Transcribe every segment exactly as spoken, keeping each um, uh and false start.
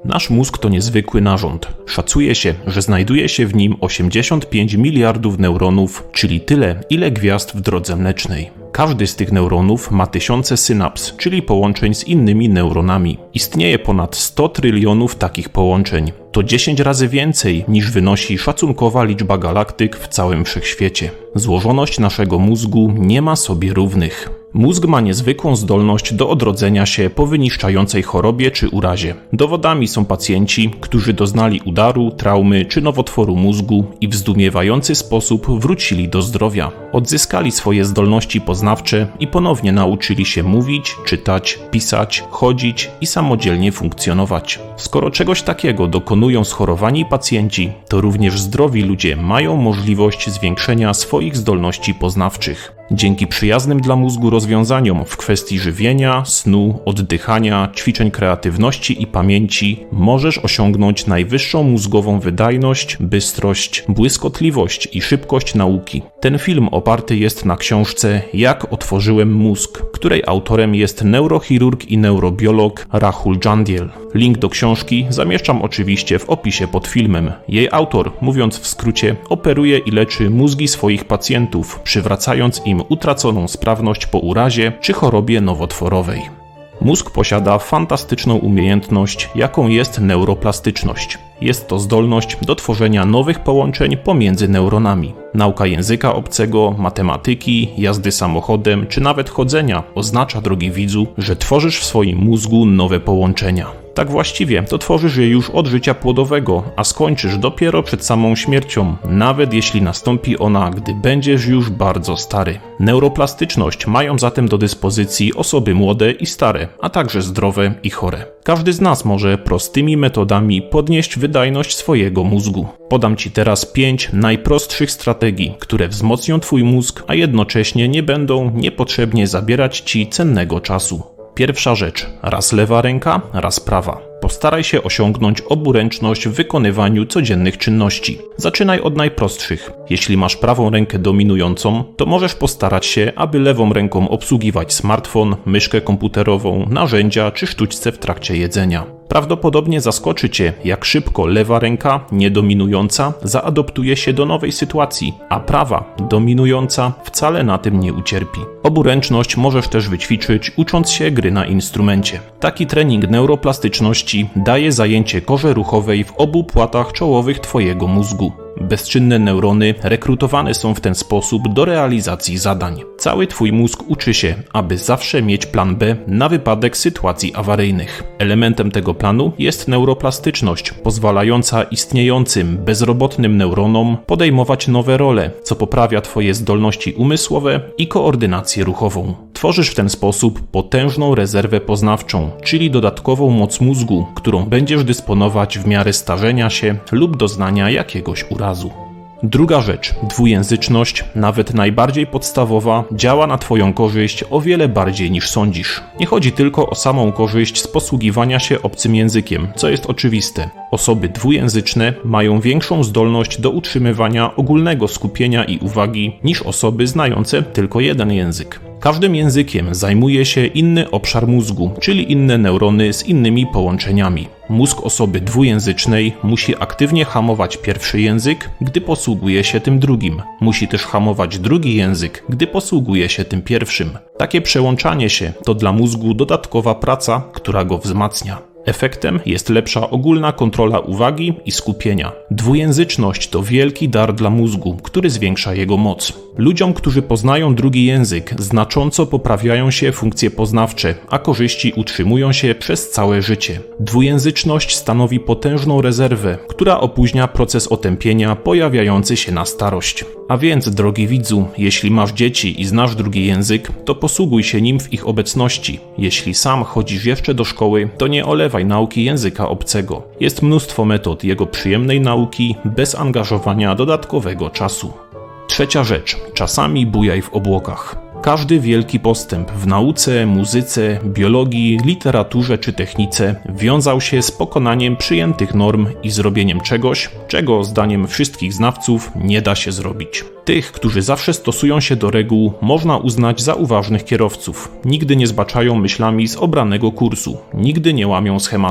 Nasz mózg to niezwykły narząd. Szacuje się, że znajduje się w nim osiemdziesiąt pięć miliardów neuronów, czyli tyle, ile gwiazd w drodze mlecznej. Każdy z tych neuronów ma tysiące synaps, czyli połączeń z innymi neuronami. Istnieje ponad sto trylionów takich połączeń. To dziesięć razy więcej niż wynosi szacunkowa liczba galaktyk w całym wszechświecie. Złożoność naszego mózgu nie ma sobie równych. Mózg ma niezwykłą zdolność do odrodzenia się po wyniszczającej chorobie czy urazie. Dowodami są pacjenci, którzy doznali udaru, traumy czy nowotworu mózgu i w zdumiewający sposób wrócili do zdrowia. Odzyskali swoje zdolności poznawcze i ponownie nauczyli się mówić, czytać, pisać, chodzić i samodzielnie funkcjonować. Skoro czegoś takiego dokonują schorowani pacjenci, to również zdrowi ludzie mają możliwość zwiększenia swoich zdolności poznawczych. Dzięki przyjaznym dla mózgu rozwiązaniom w kwestii żywienia, snu, oddychania, ćwiczeń kreatywności i pamięci możesz osiągnąć najwyższą mózgową wydajność, bystrość, błyskotliwość i szybkość nauki. Ten film oparty jest na książce Jak otworzyłem mózg, której autorem jest neurochirurg i neurobiolog Rahul Jandial. Link do książki zamieszczam oczywiście w opisie pod filmem. Jej autor, mówiąc w skrócie, operuje i leczy mózgi swoich pacjentów, przywracając im utraconą sprawność po urazie czy chorobie nowotworowej. Mózg posiada fantastyczną umiejętność, jaką jest neuroplastyczność. Jest to zdolność do tworzenia nowych połączeń pomiędzy neuronami. Nauka języka obcego, matematyki, jazdy samochodem czy nawet chodzenia oznacza, drogi widzu, że tworzysz w swoim mózgu nowe połączenia. Tak właściwie to tworzysz je już od życia płodowego, a skończysz dopiero przed samą śmiercią, nawet jeśli nastąpi ona, gdy będziesz już bardzo stary. Neuroplastyczność mają zatem do dyspozycji osoby młode i stare, a także zdrowe i chore. Każdy z nas może prostymi metodami podnieść wydajność swojego mózgu. Podam Ci teraz pięć najprostszych strategii, które wzmocnią Twój mózg, a jednocześnie nie będą niepotrzebnie zabierać Ci cennego czasu. Pierwsza rzecz. Raz lewa ręka, raz prawa. Postaraj się osiągnąć oburęczność w wykonywaniu codziennych czynności. Zaczynaj od najprostszych. Jeśli masz prawą rękę dominującą, to możesz postarać się, aby lewą ręką obsługiwać smartfon, myszkę komputerową, narzędzia czy sztućce w trakcie jedzenia. Prawdopodobnie zaskoczy Cię, jak szybko lewa ręka, niedominująca, zaadoptuje się do nowej sytuacji, a prawa, dominująca, wcale na tym nie ucierpi. Oburęczność możesz też wyćwiczyć, ucząc się gry na instrumencie. Taki trening neuroplastyczności daje zajęcie korze ruchowej w obu płatach czołowych Twojego mózgu. Bezczynne neurony rekrutowane są w ten sposób do realizacji zadań. Cały Twój mózg uczy się, aby zawsze mieć plan B na wypadek sytuacji awaryjnych. Elementem tego planu jest neuroplastyczność, pozwalająca istniejącym, bezrobotnym neuronom podejmować nowe role, co poprawia Twoje zdolności umysłowe i koordynację ruchową. Tworzysz w ten sposób potężną rezerwę poznawczą, czyli dodatkową moc mózgu, którą będziesz dysponować w miarę starzenia się lub doznania jakiegoś urazu. Druga rzecz, dwujęzyczność, nawet najbardziej podstawowa, działa na Twoją korzyść o wiele bardziej niż sądzisz. Nie chodzi tylko o samą korzyść z posługiwania się obcym językiem, co jest oczywiste. Osoby dwujęzyczne mają większą zdolność do utrzymywania ogólnego skupienia i uwagi niż osoby znające tylko jeden język. Każdym językiem zajmuje się inny obszar mózgu, czyli inne neurony z innymi połączeniami. Mózg osoby dwujęzycznej musi aktywnie hamować pierwszy język, gdy posługuje się tym drugim. Musi też hamować drugi język, gdy posługuje się tym pierwszym. Takie przełączanie się to dla mózgu dodatkowa praca, która go wzmacnia. Efektem jest lepsza ogólna kontrola uwagi i skupienia. Dwujęzyczność to wielki dar dla mózgu, który zwiększa jego moc. Ludziom, którzy poznają drugi język, znacząco poprawiają się funkcje poznawcze, a korzyści utrzymują się przez całe życie. Dwujęzyczność stanowi potężną rezerwę, która opóźnia proces otępienia pojawiający się na starość. A więc, drogi widzu, jeśli masz dzieci i znasz drugi język, to posługuj się nim w ich obecności. Jeśli sam chodzisz jeszcze do szkoły, to nie olewaj nauki języka obcego. Jest mnóstwo metod jego przyjemnej nauki bez angażowania dodatkowego czasu. Trzecia rzecz. Czasami bujaj w obłokach. Każdy wielki postęp w nauce, muzyce, biologii, literaturze czy technice wiązał się z pokonaniem przyjętych norm i zrobieniem czegoś, czego zdaniem wszystkich znawców nie da się zrobić. Tych, którzy zawsze stosują się do reguł, można uznać za uważnych kierowców. Nigdy nie zbaczają myślami z obranego kursu, nigdy nie łamią schematów.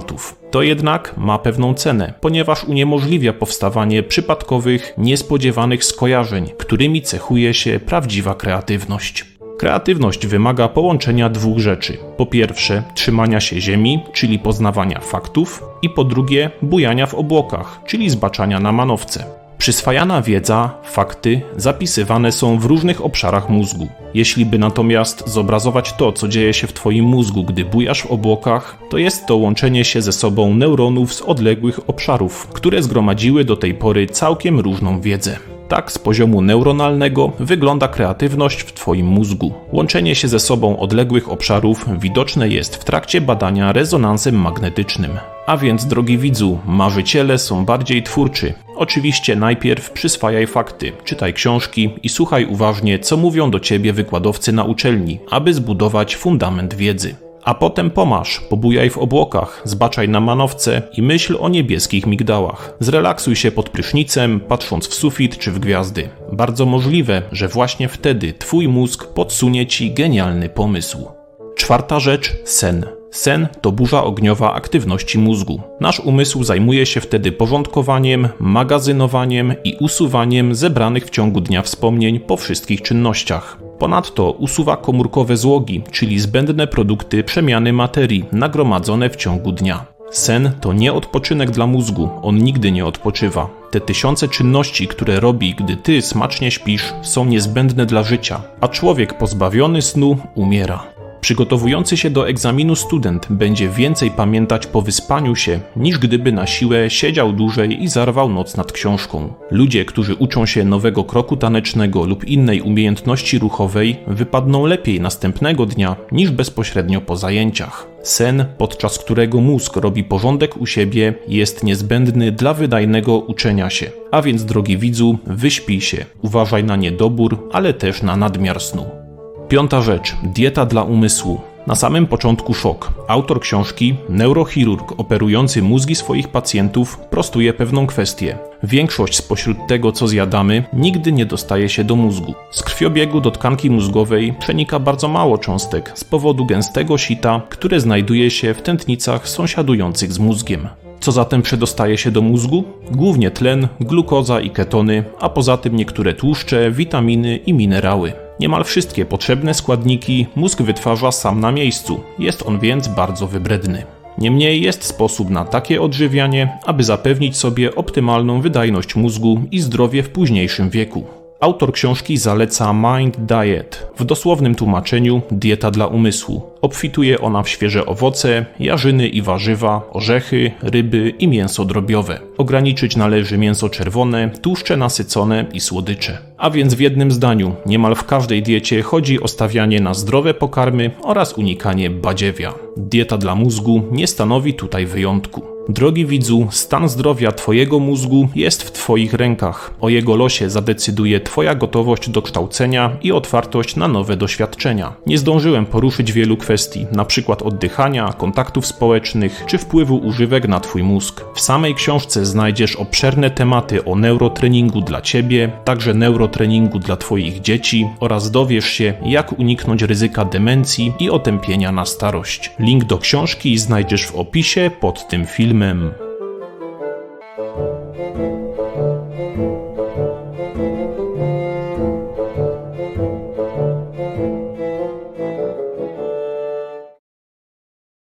To jednak ma pewną cenę, ponieważ uniemożliwia powstawanie przypadkowych, niespodziewanych skojarzeń, którymi cechuje się prawdziwa kreatywność. Kreatywność wymaga połączenia dwóch rzeczy. Po pierwsze, trzymania się ziemi, czyli poznawania faktów, i po drugie, bujania w obłokach, czyli zbaczania na manowce. Przyswajana wiedza, fakty zapisywane są w różnych obszarach mózgu. Jeśli by natomiast zobrazować to, co dzieje się w Twoim mózgu, gdy bujasz w obłokach, to jest to łączenie się ze sobą neuronów z odległych obszarów, które zgromadziły do tej pory całkiem różną wiedzę. Tak z poziomu neuronalnego wygląda kreatywność w Twoim mózgu. Łączenie się ze sobą odległych obszarów widoczne jest w trakcie badania rezonansem magnetycznym. A więc, drogi widzu, marzyciele są bardziej twórczy. Oczywiście najpierw przyswajaj fakty, czytaj książki i słuchaj uważnie, co mówią do Ciebie wykładowcy na uczelni, aby zbudować fundament wiedzy. A potem pomasz, pobujaj w obłokach, zbaczaj na manowce i myśl o niebieskich migdałach. Zrelaksuj się pod prysznicem, patrząc w sufit czy w gwiazdy. Bardzo możliwe, że właśnie wtedy Twój mózg podsunie Ci genialny pomysł. Czwarta rzecz – sen. Sen to burza ogniowa aktywności mózgu. Nasz umysł zajmuje się wtedy porządkowaniem, magazynowaniem i usuwaniem zebranych w ciągu dnia wspomnień po wszystkich czynnościach. Ponadto usuwa komórkowe złogi, czyli zbędne produkty przemiany materii nagromadzone w ciągu dnia. Sen to nie odpoczynek dla mózgu, on nigdy nie odpoczywa. Te tysiące czynności, które robi, gdy ty smacznie śpisz, są niezbędne dla życia, a człowiek pozbawiony snu umiera. Przygotowujący się do egzaminu student będzie więcej pamiętać po wyspaniu się, niż gdyby na siłę siedział dłużej i zarwał noc nad książką. Ludzie, którzy uczą się nowego kroku tanecznego lub innej umiejętności ruchowej, wypadną lepiej następnego dnia niż bezpośrednio po zajęciach. Sen, podczas którego mózg robi porządek u siebie, jest niezbędny dla wydajnego uczenia się. A więc, drogi widzu, wyśpij się. Uważaj na niedobór, ale też na nadmiar snu. Piąta rzecz. Dieta dla umysłu. Na samym początku szok. Autor książki, neurochirurg operujący mózgi swoich pacjentów, prostuje pewną kwestię. Większość spośród tego, co zjadamy, nigdy nie dostaje się do mózgu. Z krwiobiegu do tkanki mózgowej przenika bardzo mało cząstek z powodu gęstego sita, które znajduje się w tętnicach sąsiadujących z mózgiem. Co zatem przedostaje się do mózgu? Głównie tlen, glukoza i ketony, a poza tym niektóre tłuszcze, witaminy i minerały. Niemal wszystkie potrzebne składniki mózg wytwarza sam na miejscu, jest on więc bardzo wybredny. Niemniej jest sposób na takie odżywianie, aby zapewnić sobie optymalną wydajność mózgu i zdrowie w późniejszym wieku. Autor książki zaleca Mind Diet, w dosłownym tłumaczeniu dieta dla umysłu. Obfituje ona w świeże owoce, jarzyny i warzywa, orzechy, ryby i mięso drobiowe. Ograniczyć należy mięso czerwone, tłuszcze nasycone i słodycze. A więc w jednym zdaniu, niemal w każdej diecie chodzi o stawianie na zdrowe pokarmy oraz unikanie badziewia. Dieta dla mózgu nie stanowi tutaj wyjątku. Drogi widzu, stan zdrowia Twojego mózgu jest w Twoich rękach. O jego losie zadecyduje Twoja gotowość do kształcenia i otwartość na nowe doświadczenia. Nie zdążyłem poruszyć wielu kwestii, np. oddychania, kontaktów społecznych czy wpływu używek na Twój mózg. W samej książce znajdziesz obszerne tematy o neurotreningu dla Ciebie, także neurotreningu dla Twoich dzieci oraz dowiesz się, jak uniknąć ryzyka demencji i otępienia na starość. Link do książki znajdziesz w opisie pod tym filmem.